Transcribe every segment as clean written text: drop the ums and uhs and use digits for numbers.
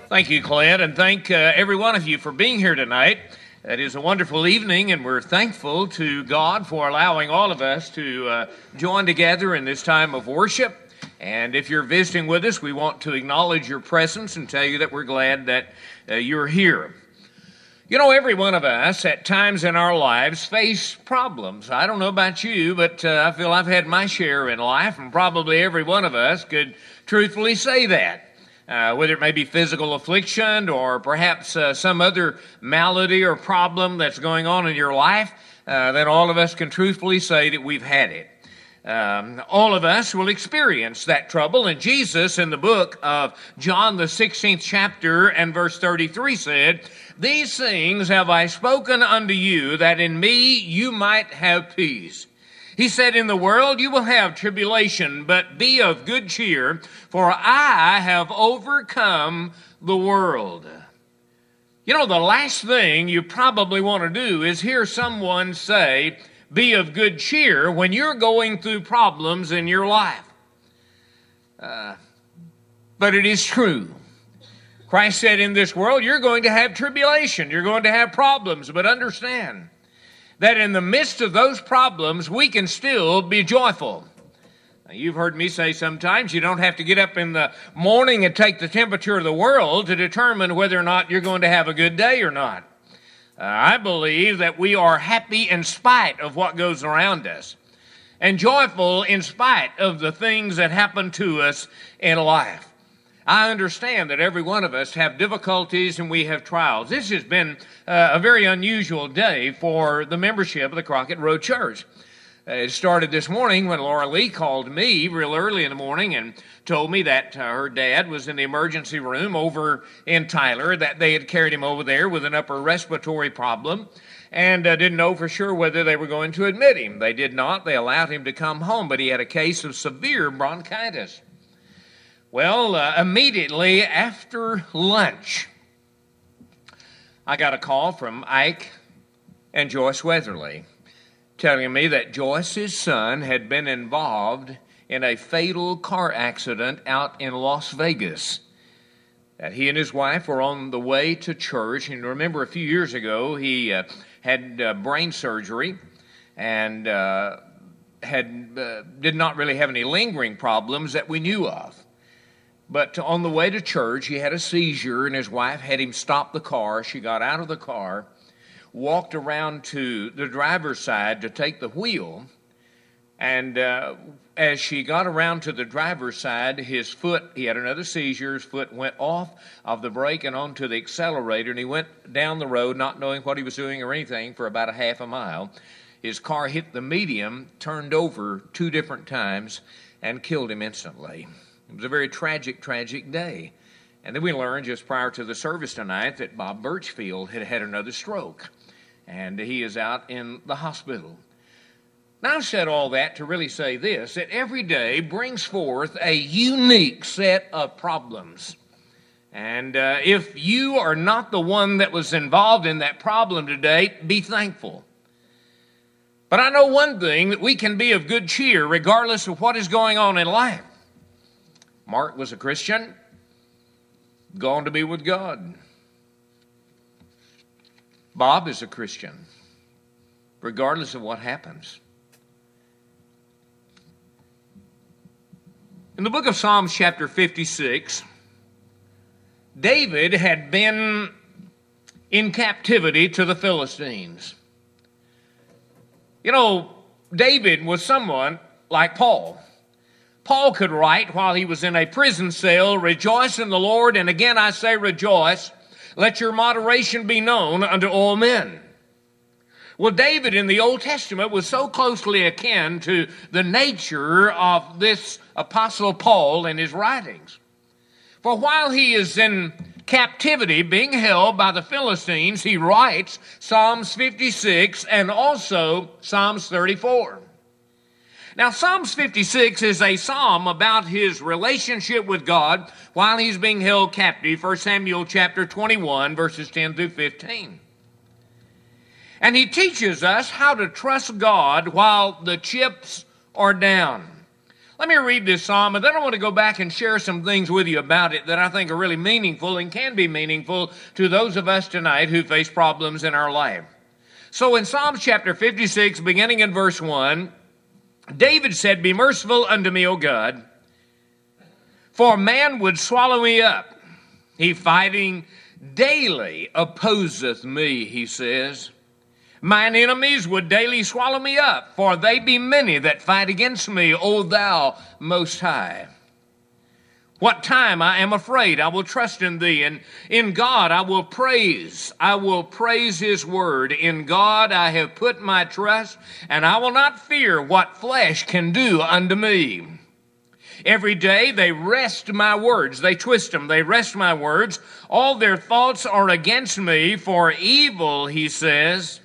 Thank you, Clint, and thank every one of you for being here tonight. It is a wonderful evening, and we're thankful to God for allowing all of us to join together in this time of worship. And if you're visiting with us, we want to acknowledge your presence and tell you that we're glad that you're here. You know, every one of us at times in our lives face problems. I don't know about you, but I feel I've had my share in life, and probably every one of us could truthfully say that. Whether it may be physical affliction or perhaps some other malady or problem that's going on in your life, then all of us can truthfully say that we've had it. All of us will experience that trouble, and Jesus in the book of John, the 16th chapter and verse 33 said, "These things have I spoken unto you, that in me you might have peace." He said, "In the world you will have tribulation, but be of good cheer, for I have overcome the world." You know, the last thing you probably want to do is hear someone say, "Be of good cheer," when you're going through problems in your life. But it is true. Christ said, in this world you're going to have tribulation, you're going to have problems, but understand that in the midst of those problems, we can still be joyful. Now, you've heard me say sometimes you don't have to get up in the morning and take the temperature of the world to determine whether or not you're going to have a good day or not. I believe that we are happy in spite of what goes around us, and joyful in spite of the things that happen to us in life. I understand that every one of us have difficulties and we have trials. This has been a very unusual day for the membership of the Crockett Road Church. It started this morning when Laura Lee called me real early in the morning and told me that her dad was in the emergency room over in Tyler, that they had carried him over there with an upper respiratory problem, and didn't know for sure whether they were going to admit him. They did not. They allowed him to come home, but he had a case of severe bronchitis. Well, immediately after lunch, I got a call from Ike and Joyce Weatherly telling me that Joyce's son had been involved in a fatal car accident out in Las Vegas. That he and his wife were on the way to church. And remember, a few years ago, he had brain surgery and did not really have any lingering problems that we knew of. But on the way to church, he had a seizure, and his wife had him stop the car. She got out of the car, walked around to the driver's side to take the wheel, and as she got around to the driver's side, his foot, he had another seizure, his foot went off of the brake and onto the accelerator, and he went down the road not knowing what he was doing or anything for about a half a mile. His car hit the median, turned over 2 different times, and killed him instantly. It was a very tragic day. And then we learned just prior to the service tonight that Bob Birchfield had had another stroke, and he is out in the hospital. Now, I've said all that to really say this, that every day brings forth a unique set of problems. And if you are not the one that was involved in that problem today, be thankful. But I know one thing, that we can be of good cheer regardless of what is going on in life. Mark was a Christian, gone to be with God. Bob is a Christian, regardless of what happens. In the book of Psalms chapter 56, David had been in captivity to the Philistines. You know, David was someone like Paul. Paul could write while he was in a prison cell, "Rejoice in the Lord, and again I say rejoice. Let your moderation be known unto all men." Well, David in the Old Testament was so closely akin to the nature of this apostle Paul in his writings. For while he is in captivity, being held by the Philistines, he writes Psalms 56 and also Psalms 34. Now, Psalms 56 is a psalm about his relationship with God while he's being held captive, 1 Samuel chapter 21, verses 10 through 15. And he teaches us how to trust God while the chips are down. Let me read this psalm, and then I want to go back and share some things with you about it that I think are really meaningful and can be meaningful to those of us tonight who face problems in our life. So in Psalms chapter 56, beginning in verse 1, David said, "Be merciful unto me, O God, for man would swallow me up. He fighting daily opposeth me," he says. "Mine enemies would daily swallow me up, for they be many that fight against me, O thou most high. What time I am afraid, I will trust in thee, and in God I will praise. I will praise his word. In God I have put my trust, and I will not fear what flesh can do unto me. Every day they wrest my words. They twist them. They wrest my words. All their thoughts are against me for evil," he says.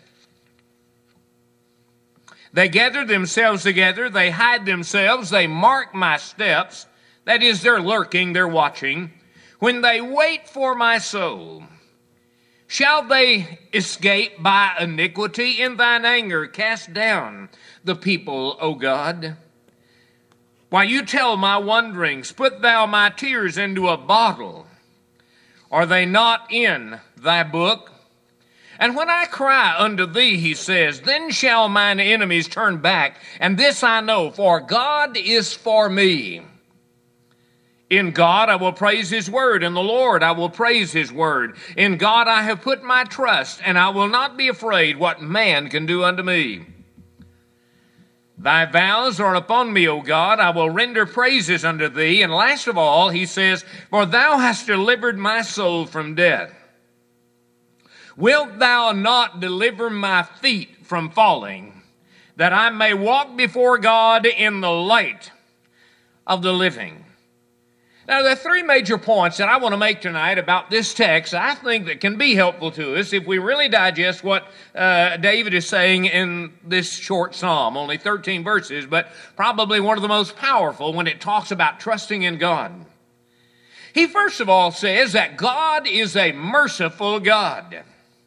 "They gather themselves together. They hide themselves. They mark my steps." That is, they're lurking. They're watching. "When they wait for my soul, shall they escape by iniquity? In thine anger cast down the people, O God. While you tell my wanderings, put thou my tears into a bottle. Are they not in thy book? And when I cry unto thee," he says, "then shall mine enemies turn back. And this I know, for God is for me. In God I will praise his word. In the Lord I will praise his word. In God I have put my trust, and I will not be afraid what man can do unto me. Thy vows are upon me, O God. I will render praises unto thee." And last of all, he says, "For thou hast delivered my soul from death. Wilt thou not deliver my feet from falling, that I may walk before God in the light of the living?" Now, there are three major points that I want to make tonight about this text I think that can be helpful to us if we really digest what David is saying in this short psalm. Only 13 verses, but probably one of the most powerful when it talks about trusting in God. He first of all says that God is a merciful God.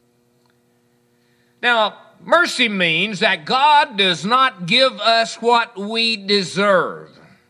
Now, mercy means that God does not give us what we deserve.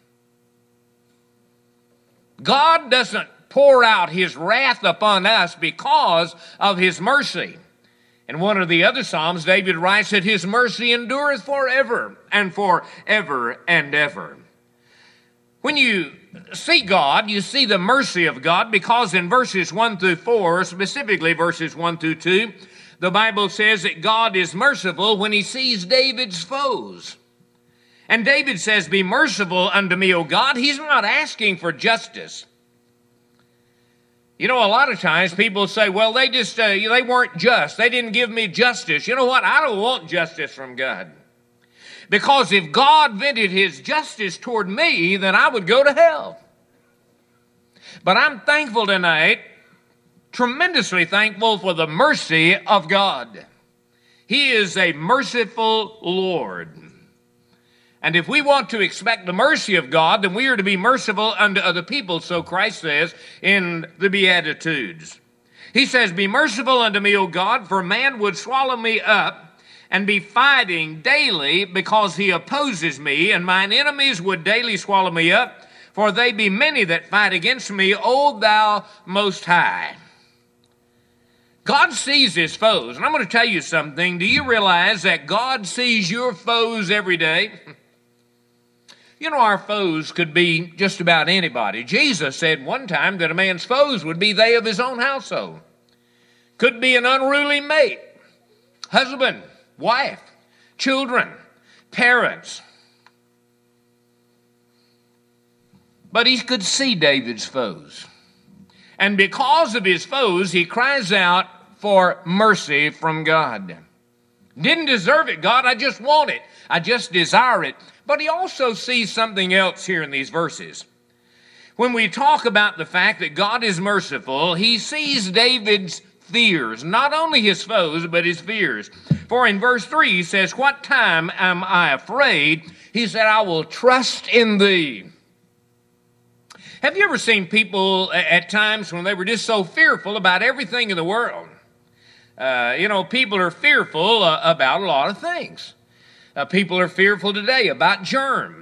God doesn't pour out his wrath upon us because of his mercy. In one of the other Psalms, David writes that his mercy endureth forever and forever and ever. When you see God, you see the mercy of God, because in verses 1 through 4, specifically verses 1 through 2, the Bible says that God is merciful when he sees David's foes. And David says, "Be merciful unto me, O God." He's not asking for justice. You know, a lot of times people say, well, they weren't just. They didn't give me justice. You know what? I don't want justice from God. Because if God vented his justice toward me, then I would go to hell. But I'm thankful tonight, tremendously thankful for the mercy of God. He is a merciful Lord. And if we want to expect the mercy of God, then we are to be merciful unto other people, so Christ says in the Beatitudes. He says, "Be merciful unto me, O God, for man would swallow me up and be fighting daily because he opposes me, and mine enemies would daily swallow me up, for they be many that fight against me, O thou most high." God sees his foes. And I'm going to tell you something. Do you realize that God sees your foes every day? You know, our foes could be just about anybody. Jesus said one time that a man's foes would be they of his own household. Could be an unruly mate, husband, wife, children, parents. But he could see David's foes. And because of his foes, he cries out for mercy from God. Didn't deserve it, God. I just want it. I just desire it. But he also sees something else here in these verses. When we talk about the fact that God is merciful, he sees David's fears, not only his foes, but his fears. For in verse 3, he says, "What time am I afraid?" He said, "I will trust in thee." Have you ever seen people at times when they were just so fearful about everything in the world? People are fearful about a lot of things. People are fearful today about germs.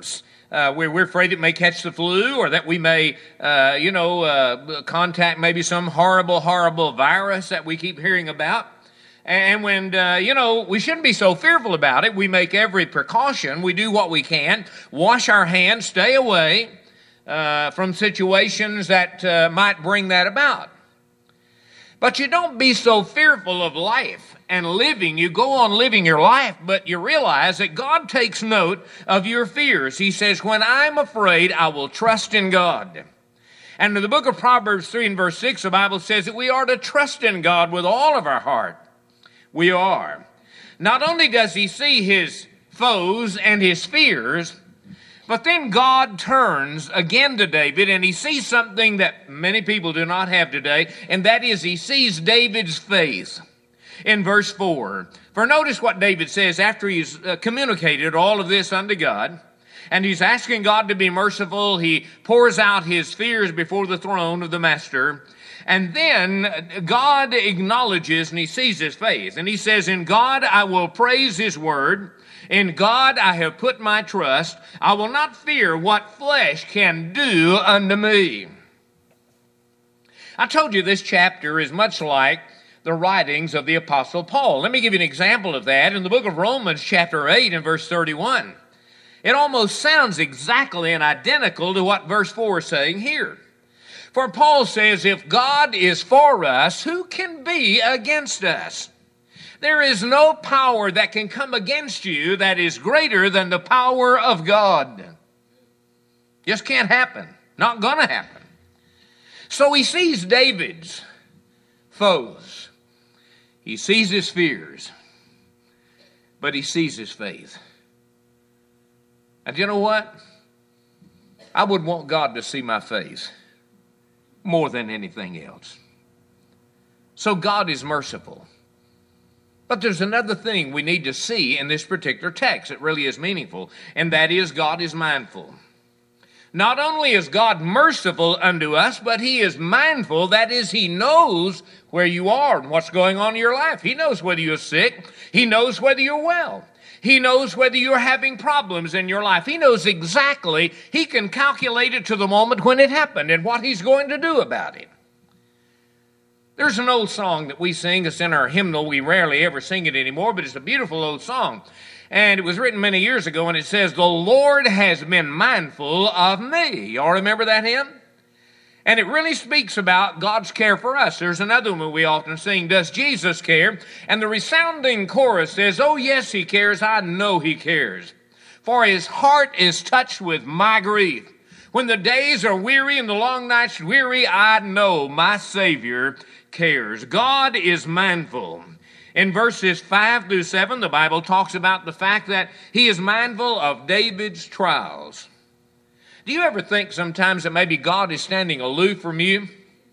We're afraid it may catch the flu, or that we may, contact maybe some horrible, horrible virus that we keep hearing about. And when, we shouldn't be so fearful about it. We make every precaution. We do what we can. Wash our hands. Stay away from situations that might bring that about. But you don't be so fearful of life and living. You go on living your life, but you realize that God takes note of your fears. He says, when I'm afraid, I will trust in God. And in the book of Proverbs 3 and verse 6, the Bible says that we are to trust in God with all of our heart. We are. Not only does he see his foes and his fears, but then God turns again to David, and he sees something that many people do not have today, and that is he sees David's faith. In verse 4, for notice what David says after he's communicated all of this unto God, and he's asking God to be merciful. He pours out his fears before the throne of the Master, and then God acknowledges and he sees his faith, and he says, in God I will praise his word. In God I have put my trust. I will not fear what flesh can do unto me. I told you this chapter is much like the writings of the Apostle Paul. Let me give you an example of that in the book of Romans chapter 8 and verse 31. It almost sounds exactly and identical to what verse 4 is saying here. For Paul says, if God is for us, who can be against us? There is no power that can come against you that is greater than the power of God. Just can't happen. Not going to happen. So he sees David's foes. He sees his fears. But he sees his faith. And you know what? I would want God to see my faith more than anything else. So God is merciful. But there's another thing we need to see in this particular text. It really is meaningful, and that is God is mindful. Not only is God merciful unto us, but he is mindful. That is, he knows where you are and what's going on in your life. He knows whether you're sick. He knows whether you're well. He knows whether you're having problems in your life. He knows exactly. He can calculate it to the moment when it happened and what he's going to do about it. There's an old song that we sing. It's in our hymnal. We rarely ever sing it anymore, but it's a beautiful old song. And it was written many years ago, and it says, the Lord has been mindful of me. Y'all remember that hymn? And it really speaks about God's care for us. There's another one we often sing, Does Jesus Care? And the resounding chorus says, oh yes, he cares. I know he cares. For his heart is touched with my grief. When the days are weary and the long nights weary, I know my Savior cares. God is mindful. In verses 5 through 7, the Bible talks about the fact that he is mindful of David's trials. Do you ever think sometimes that maybe God is standing aloof from you?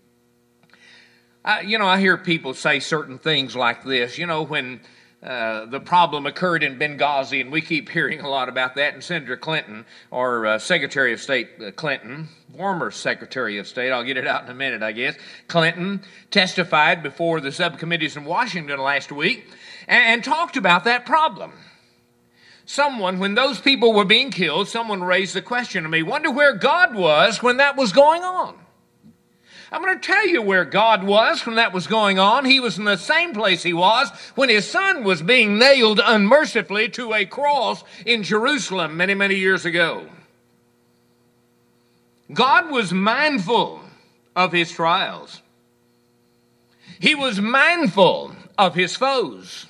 I hear people say certain things like this. When the problem occurred in Benghazi, and we keep hearing a lot about that, and Senator Clinton, or Secretary of State Clinton, former Secretary of State, I'll get it out in a minute, I guess, Clinton testified before the subcommittees in Washington last week and talked about that problem. When those people were being killed, someone raised the question to me, wonder where God was when that was going on. I'm going to tell you where God was when that was going on. He was in the same place he was when his son was being nailed unmercifully to a cross in Jerusalem many, many years ago. God was mindful of his trials. He was mindful of his foes.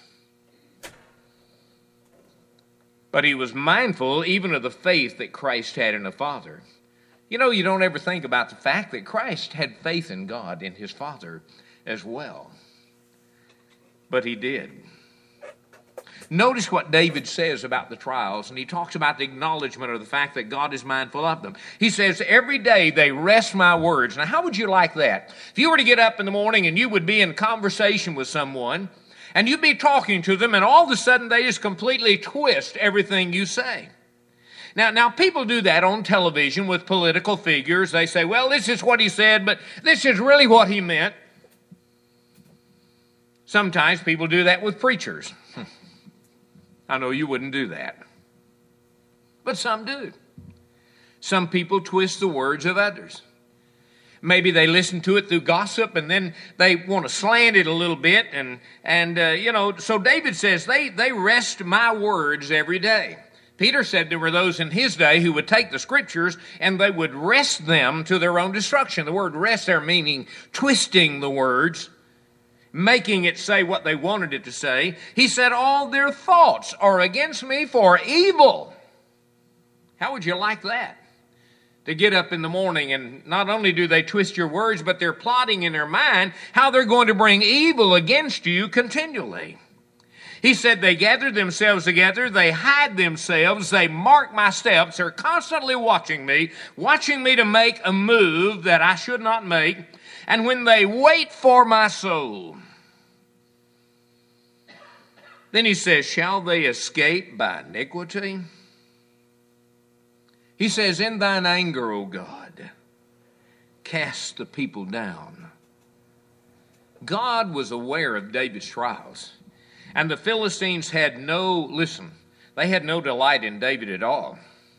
But he was mindful even of the faith that Christ had in the Father. You don't ever think about the fact that Christ had faith in God, in his Father as well. But he did. Notice what David says about the trials, and he talks about the acknowledgement of the fact that God is mindful of them. He says, every day they wrest my words. Now, how would you like that? If you were to get up in the morning and you would be in conversation with someone, and you'd be talking to them, and all of a sudden they just completely twist everything you say. Now, people do that on television with political figures. They say, well, this is what he said, but this is really what he meant. Sometimes people do that with preachers. I know you wouldn't do that. But some do. Some people twist the words of others. Maybe they listen to it through gossip, and then they want to slant it a little bit. So David says, they wrest my words every day. Peter said there were those in his day who would take the Scriptures and they would wrest them to their own destruction. The word wrest there meaning twisting the words, making it say what they wanted it to say. He said, all their thoughts are against me for evil. How would you like that? To get up in the morning and not only do they twist your words, but they're plotting in their mind how they're going to bring evil against you continually. He said they gather themselves together, they hide themselves, they mark my steps, they're constantly watching me to make a move that I should not make. And when they wait for my soul, then he says, shall they escape by iniquity? He says, in thine anger, O God, cast the people down. God was aware of David's trials. And the Philistines had no delight in David at all.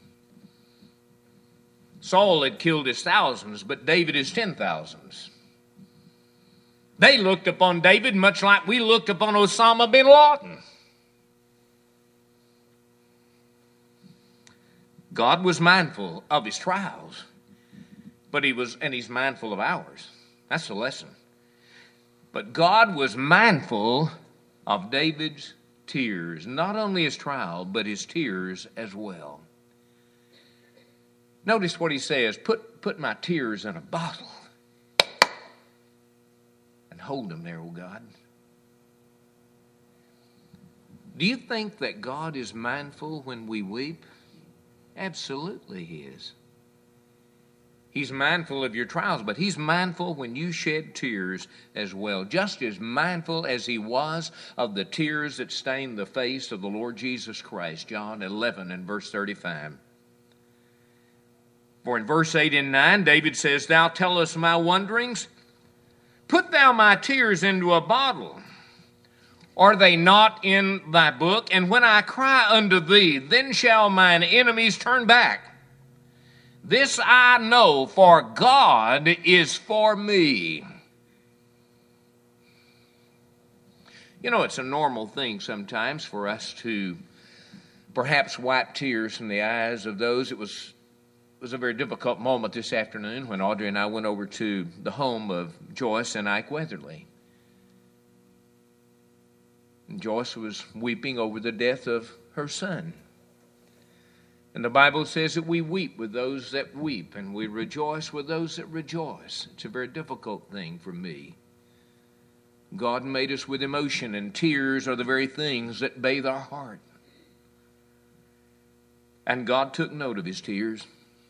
Saul had killed his thousands, but David his 10,000s. They looked upon David much like we looked upon Osama bin Laden. God was mindful of his trials, but he's mindful of ours. That's the lesson. But God was mindful of David's tears, not only his trial, but his tears as well. Notice what he says, put my tears in a bottle and hold them there, O God. Do you think that God is mindful when we weep? Absolutely he is. He's mindful of your trials, but he's mindful when you shed tears as well, just as mindful as he was of the tears that stained the face of the Lord Jesus Christ. John 11 and verse 35. For in verse 8 and 9, David says, thou tellest my wanderings, put thou my tears into a bottle. Are they not in thy book? And when I cry unto thee, then shall mine enemies turn back. This I know, for God is for me. You know, it's a normal thing sometimes for us to perhaps wipe tears from the eyes of those. It was a very difficult moment this afternoon when Audrey and I went over to the home of Joyce and Ike Weatherly. And Joyce was weeping over the death of her son. And the Bible says that we weep with those that weep, and we rejoice with those that rejoice. It's a very difficult thing for me. God made us with emotion, and tears are the very things that bathe our heart. And God took note of his tears.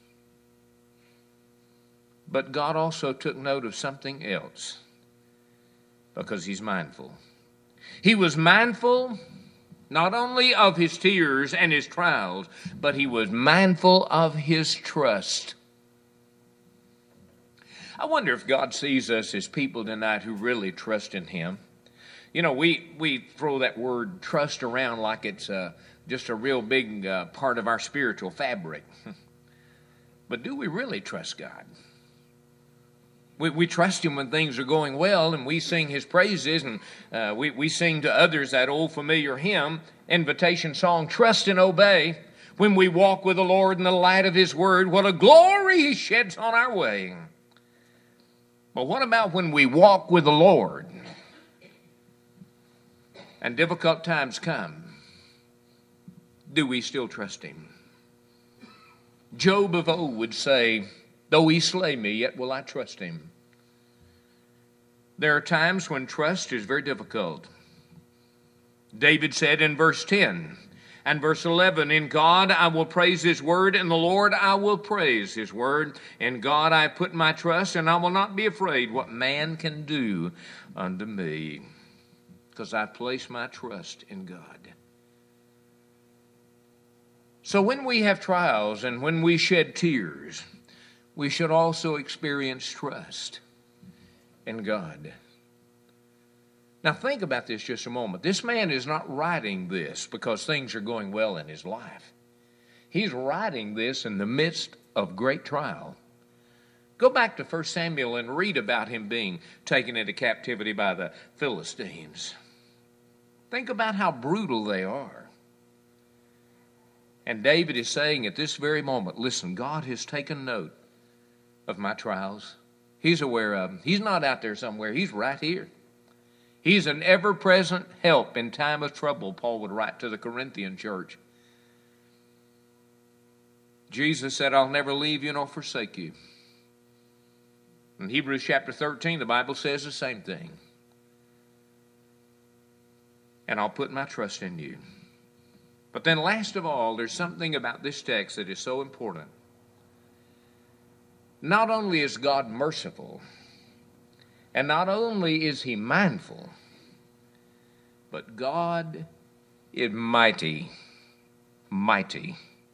But God also took note of something else, because he's mindful. He was mindful not only of his tears and his trials, but he was mindful of his trust. I wonder if God sees us as people tonight who really trust in him. You know, we throw that word trust around like it's just a real big part of our spiritual fabric. But do we really trust God? We trust him when things are going well, and we sing his praises, and we sing to others that old familiar hymn, invitation song, Trust and Obey. When we walk with the Lord in the light of his word, what a glory he sheds on our way. But what about when we walk with the Lord and difficult times come? Do we still trust him? Job of old would say, though he slay me, yet will I trust him. There are times when trust is very difficult. David said in verse 10 and verse 11, in God I will praise his word, in the Lord I will praise his word. In God I put my trust, and I will not be afraid what man can do unto me, because I place my trust in God. So when we have trials and when we shed tears, we should also experience trust in God. Now think about this just a moment. This man is not writing this because things are going well in his life. He's writing this in the midst of great trial. Go back to 1 Samuel and read about him being taken into captivity by the Philistines. Think about how brutal they are. And David is saying at this very moment, listen, God has taken note of my trials. He's aware of them. He's not out there somewhere. He's right here. He's an ever-present help in time of trouble, Paul would write to the Corinthian church. Jesus said, I'll never leave you nor forsake you. In Hebrews chapter 13, the Bible says the same thing. And I'll put my trust in you. But then last of all, there's something about this text that is so important. Not only is God merciful, and not only is He mindful, but God is mighty, mighty.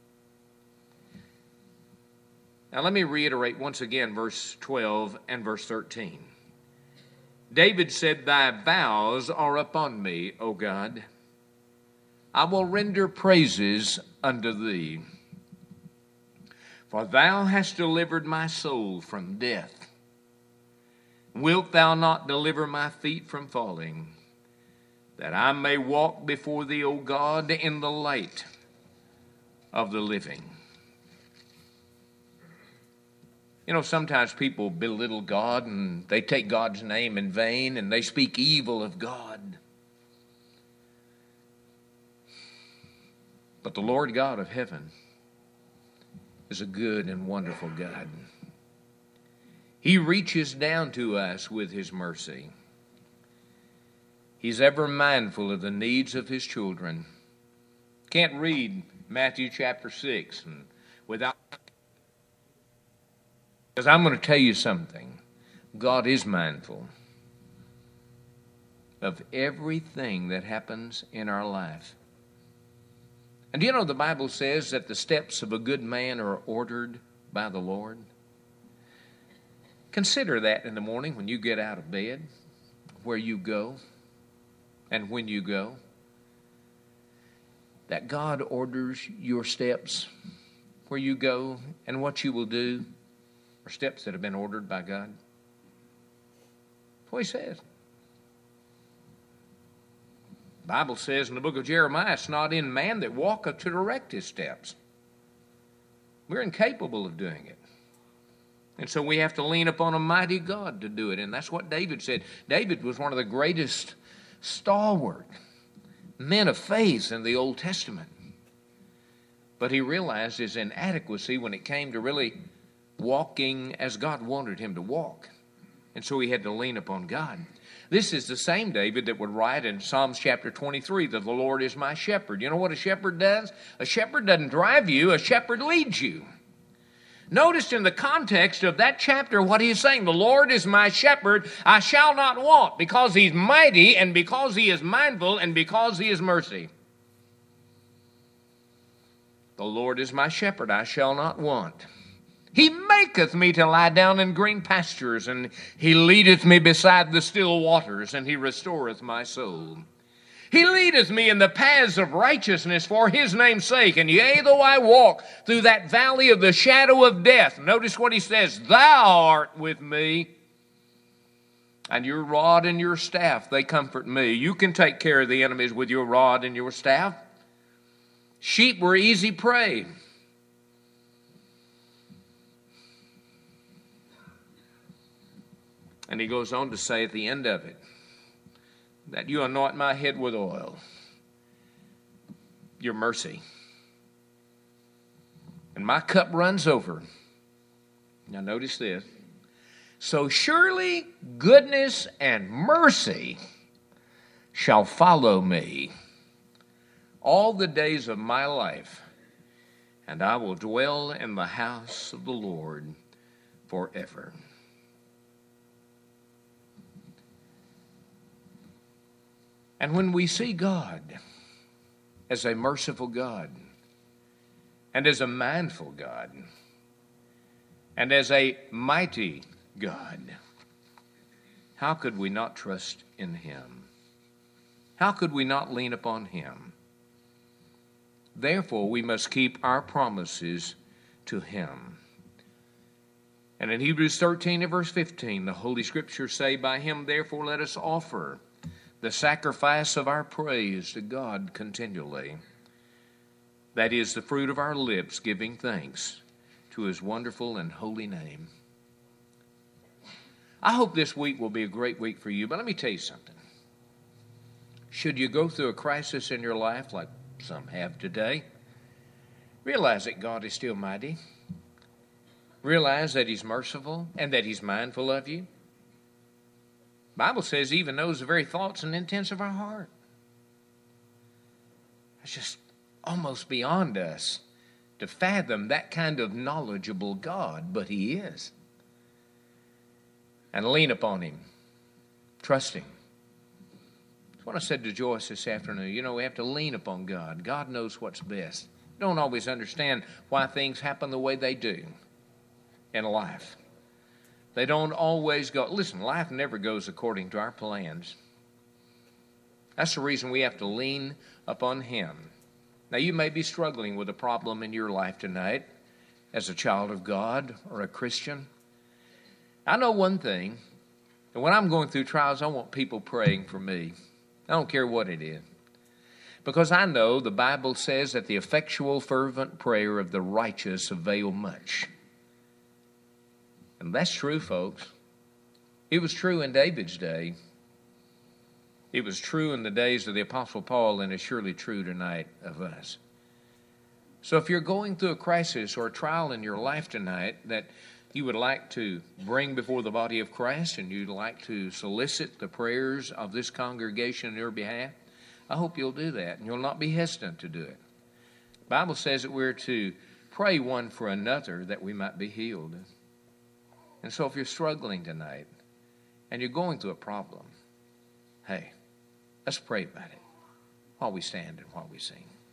Now let me reiterate once again verse 12 and verse 13. David said, Thy vows are upon me, O God. I will render praises unto Thee. For Thou hast delivered my soul from death. Wilt Thou not deliver my feet from falling, that I may walk before Thee, O God, in the light of the living? You know, sometimes people belittle God and they take God's name in vain and they speak evil of God. But the Lord God of heaven is a good and wonderful God. He reaches down to us with His mercy. He's ever mindful of the needs of His children. Can't read Matthew chapter 6 without... Because I'm going to tell you something. God is mindful of everything that happens in our life. And do you know the Bible says that the steps of a good man are ordered by the Lord? Consider that in the morning when you get out of bed, where you go and when you go. That God orders your steps, where you go and what you will do, are steps that have been ordered by God. That's what He says. The Bible says in the book of Jeremiah, it's not in man that walketh to direct his steps. We're incapable of doing it. And so we have to lean upon a mighty God to do it. And that's what David said. David was one of the greatest stalwart men of faith in the Old Testament. But he realized his inadequacy when it came to really walking as God wanted him to walk. And so he had to lean upon God. This is the same David that would write in Psalms chapter 23 that the Lord is my shepherd. You know what a shepherd does? A shepherd doesn't drive you, a shepherd leads you. Notice in the context of that chapter what he is saying. The Lord is my shepherd, I shall not want, because He's mighty and because He is mindful and because He is mercy. The Lord is my shepherd, I shall not want. He maketh me to lie down in green pastures, and He leadeth me beside the still waters, and He restoreth my soul. He leadeth me in the paths of righteousness for His name's sake. And yea, though I walk through that valley of the shadow of death, notice what he says, Thou art with me, and your rod and your staff, they comfort me. You can take care of the enemies with your rod and your staff. Sheep were easy prey. And he goes on to say at the end of it, that you anoint my head with oil, your mercy, and my cup runs over. Now notice this. So surely goodness and mercy shall follow me all the days of my life, and I will dwell in the house of the Lord forever. And when we see God as a merciful God, and as a mindful God, and as a mighty God, how could we not trust in Him? How could we not lean upon Him? Therefore, we must keep our promises to him. And in Hebrews 13 and verse 15, the Holy Scriptures say, by him, therefore, let us offer the sacrifice of our praise to God continually. That is the fruit of our lips, giving thanks to his wonderful and holy name. I hope this week will be a great week for you, but let me tell you something. Should you go through a crisis in your life like some have today, realize that God is still mighty. Realize that he's merciful and that he's mindful of you. The Bible says he even knows the very thoughts and intents of our heart. It's just almost beyond us to fathom that kind of knowledgeable God, but he is. And lean upon him. Trust him. That's what I said to Joyce this afternoon. You know, we have to lean upon God. God knows what's best. We don't always understand why things happen the way they do in life. They don't always go. Listen, life never goes according to our plans. That's the reason we have to lean upon him. Now, you may be struggling with a problem in your life tonight as a child of God or a Christian. I know one thing, and when I'm going through trials, I want people praying for me. I don't care what it is. Because I know the Bible says that the effectual, fervent prayer of the righteous avail much. And that's true, folks. It was true in David's day. It was true in the days of the Apostle Paul, and it's surely true tonight of us. So if you're going through a crisis or a trial in your life tonight that you would like to bring before the body of Christ and you'd like to solicit the prayers of this congregation on your behalf, I hope you'll do that, and you'll not be hesitant to do it. The Bible says that we're to pray one for another that we might be healed. And so if you're struggling tonight and you're going through a problem, hey, let's pray about it while we stand and while we sing.